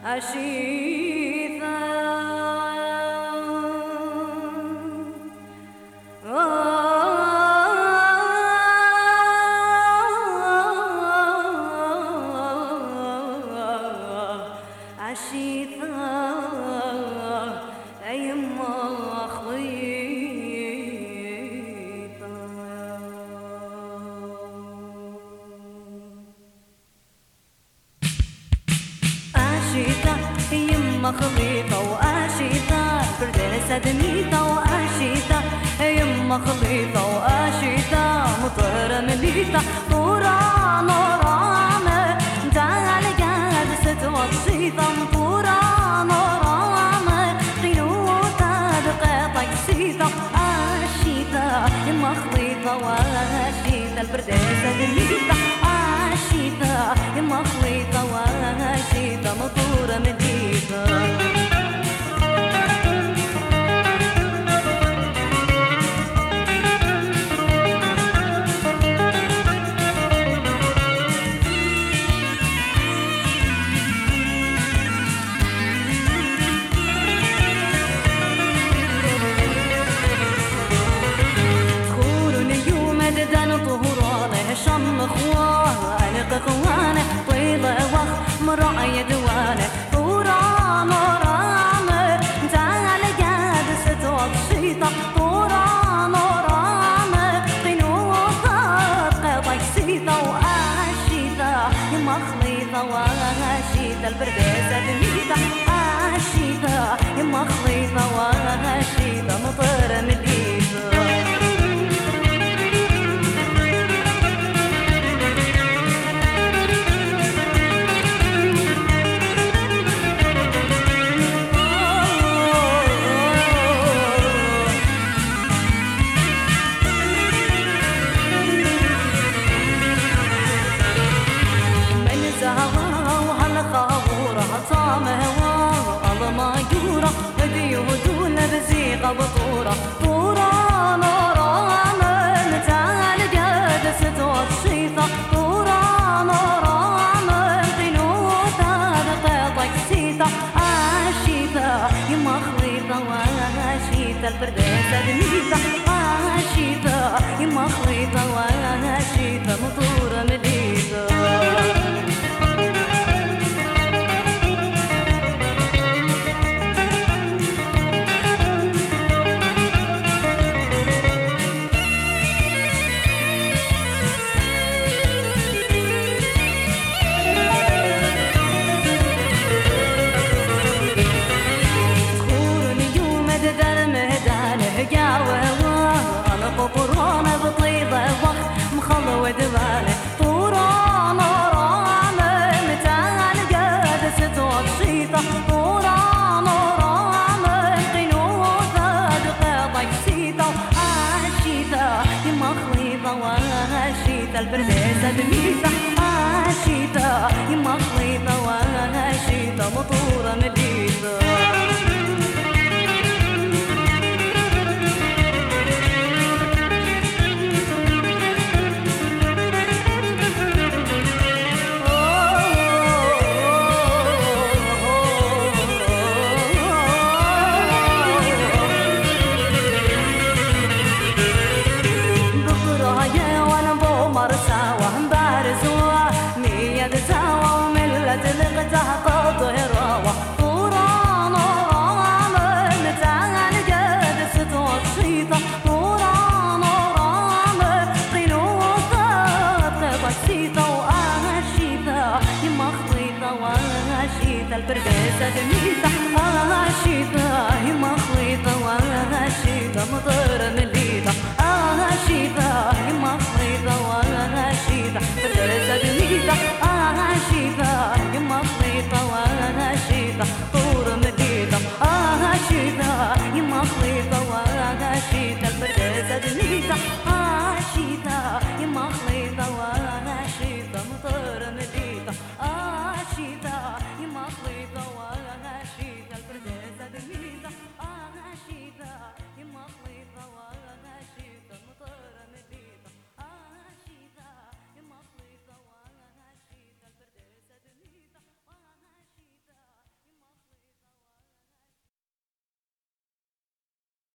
عشيثة عشيثة يما خليطة عشيثة يما خليطة وعشيثة برداسة دنيتة وعشيثة يما خليطة وعشيثة مطهرة مليطة طورة نورانة تعال قاعد ستوصيثة مطورة نورانة قيلوتة دقيقة قسيطة عشيثة يما خليطة وعشيثة البرداسة دنيتة عشيثة يما خليطة وعشيثة مطورة مليطة شم خواه علق خوانه طيلة وخ مراية دوانه طورة نورانه تعال قاد ستوط شيطة طورة نورانه قنوطة قطع سيطة وعشيطة يما خليطة وعشيطة البرداسة دميطة عشيطة يما خليطة وعشيطة مطرة مليطة بطورة طورة نورانة متعال قاد ستوط شيطة طورة نورانة قنوطة دقيقة قسيطة عشيثة يما خليطة وعشيثة البرداسة دميطة عشيثة يما خليطة وعشيثة مطورة مليطة ودوانه طورة نورانة متعال قاد ستوط شيطة طورة نورانة قنوطة دقيقة قسيطة عشيثة يما خليطة وعشيثة البرداسة دميطة عشيثة يما خليطة وعشيثة مطورة مليطة البرداسة دميطة عشيثة يما خليطة وعشيثة مطرة مليطة عشيثة يما خليطة وعشيثة البرداسة دميطة عشيثة يما خليطة وعشيثة